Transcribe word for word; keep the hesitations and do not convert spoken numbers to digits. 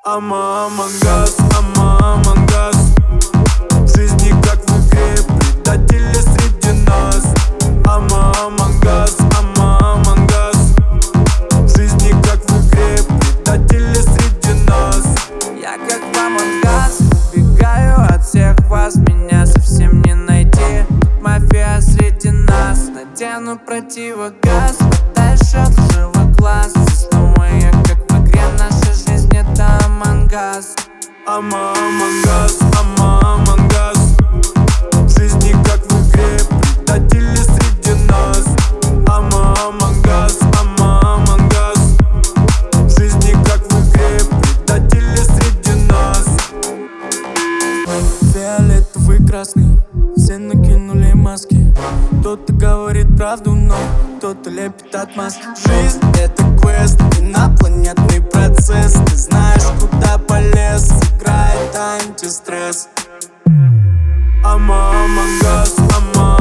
Ама Амангас, Ама Амангас. В жизни как в игре, предатели среди нас. Ама Амангас, Ама Амангас. В жизни как в игре, предатели среди нас. Я как в Амангас, убегаю от всех вас. Меня совсем не найти, тут мафия среди нас. Надену противогаз, подальше от лживых глаз. Снова я как в игре, наша жизнь это Амангас. Ама Амангас, Ама Амангас. В жизни как в игре, предатели среди нас. Ама Амангас, Ама Амангас. В жизни как в игре, предатели среди нас. Фиолетовый, красный, все накинули маски. Кто-то говорит правду, но кто-то лепит отмазки. Жизнь — это квест, инопланетный процесс. Ты знаешь, куда полез, играет антистресс. Ама Амангас, Ама